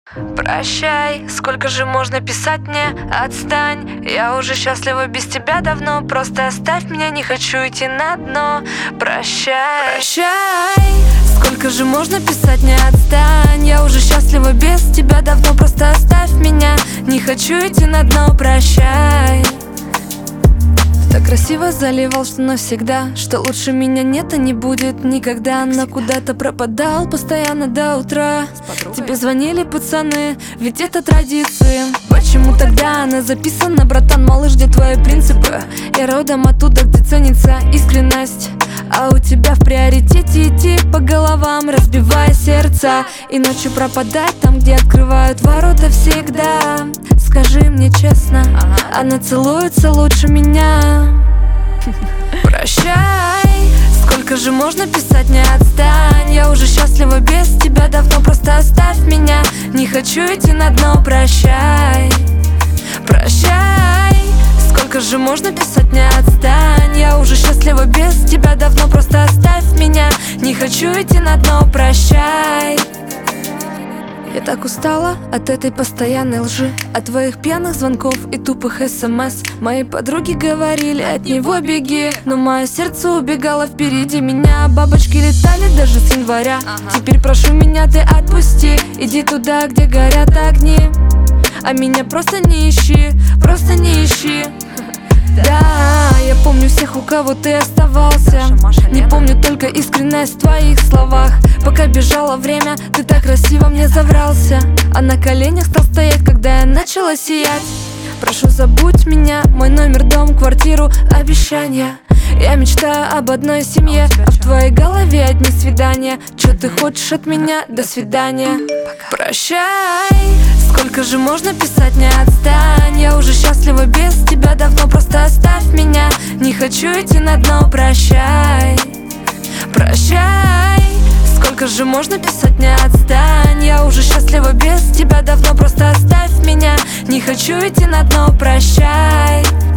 Прощай, сколько же можно писать мне? Отстань, я уже счастлива без тебя давно. Просто оставь меня, не хочу идти на дно. Прощай, прощай, сколько же можно писать мне? Отстань, я уже счастлива без тебя давно. Просто оставь меня, не хочу идти на дно. Прощай. Так красиво заливал, что навсегда, что лучше меня нет и не будет никогда. Но куда-то пропадал постоянно до утра. Тебе звонили пацаны, ведь это традиции. Почему тогда она записана, братан, малыш, где твои принципы? Я родом оттуда, где ценится искренность, а у тебя в приоритете идти по головам, разбивая сердца, и ночью пропадать там, где открывают ворота всегда. Скажи мне честно, она целуется лучше меня. Прощай, сколько же можно писать мне? Отстань, я уже счастлива без тебя давно. Просто оставь меня, не хочу идти на дно. Прощай, прощай, сколько же можно писать мне? Отстань, я уже счастлива без тебя давно. Просто оставь меня, не хочу идти на дно. Прощай. Я так устала от этой постоянной лжи, от твоих пьяных звонков и тупых СМС. Мои подруги говорили: от него беги, но мое сердце убегало впереди меня. Бабочки летали даже с января. Теперь прошу меня, ты отпусти, иди туда, где горят огни, а меня просто не ищи, просто не ищи. Да, я помню всех, у кого ты оставался. Не помню только искренность в твоих словах. Пока бежало время, ты так красиво мне заврался, а на коленях стал стоять, когда я начала сиять. Прошу, забудь меня, мой номер, дом, квартиру, обещания. Я мечтаю об одной семье, а в твоей голове одни свидания. Чё ты хочешь от меня? До свидания. Прощай, сколько же можно писать мне? Отстань, я уже счастлива без тебя давно. Просто оставь меня, не хочу идти на дно. Прощай, прощай, сколько же можно писать мне? Отстань, я уже счастлива без тебя давно. Просто оставь меня, не хочу идти на дно. Прощай.